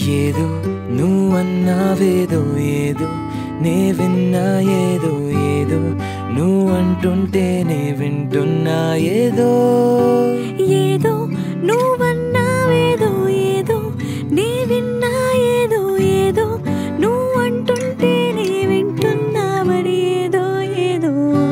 ఏదో నువ్వన్నావేదో ఏదో నే విన్నా ఏదో ఏదో నువ్వంటుంటేనే వింటున్నా ఏదో ఏదో నువ్వన్నావేదో ఏదో నే విన్నా ఏదో ఏదో నువ్వంటుంటేనే వింటున్నా మరి ఏదో ఏదో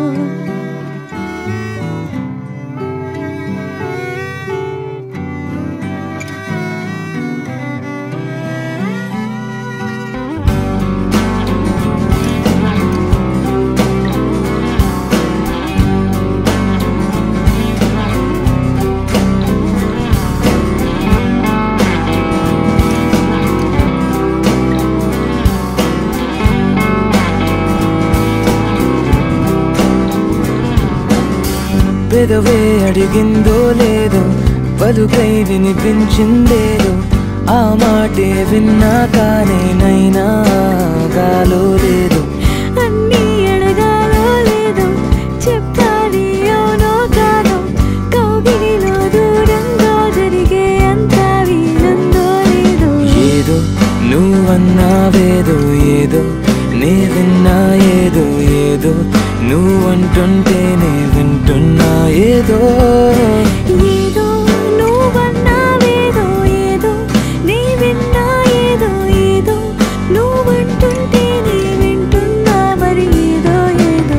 పెదవే అడిగిందో లేదో పలుకై వినిపించిందేదో ఆ మాటే విన్నా కానీ నైనా గాలో లేదు అన్నీ అడగాలో లేదో చెప్పాలి అవునో కాదో కౌగిలిలో దూరంగా జరిగే అంత వీలుందో లేదో ఏదో నువ్వన్నావేదో ఏదో నే విన్నా ఏదో ఏదో నువ్వంటుంటేనే వింటున్నా ఏదో ఏదో నువ్వన్నావేదో ఏదో నే విన్నా ఏదో ఏదో నువ్వంటుంటేనే వింటున్నా మరి ఏదో ఏదో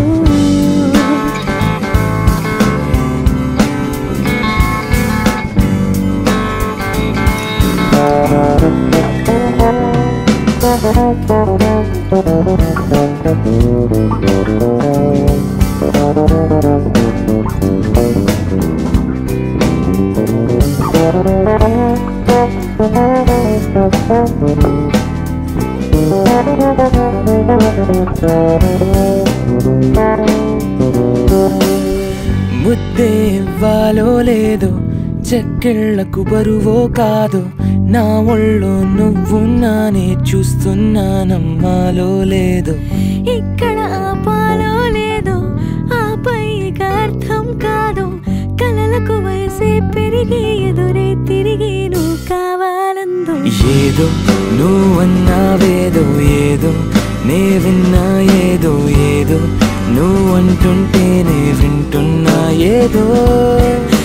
ముద్దే ఇవ్వాలో లేదో చెక్కిళ్లకు బరువో కాదో నా ఒళ్ళో నువ్వున్నానే చూస్తున్నా నమ్మాలో లేదో ఇక్కడ ఆపాలో లేదో ఆపై ఇక అర్థం కాదో కలలకు వయసే పెరిగి ఎదురే తిరిగి నువ్వు కావాలందో ఏదో నువ్వన్నావేదో ఏదో నే విన్నా ఏదో ఏదో నువ్వంటుంటేనే వింటున్నా ఏదో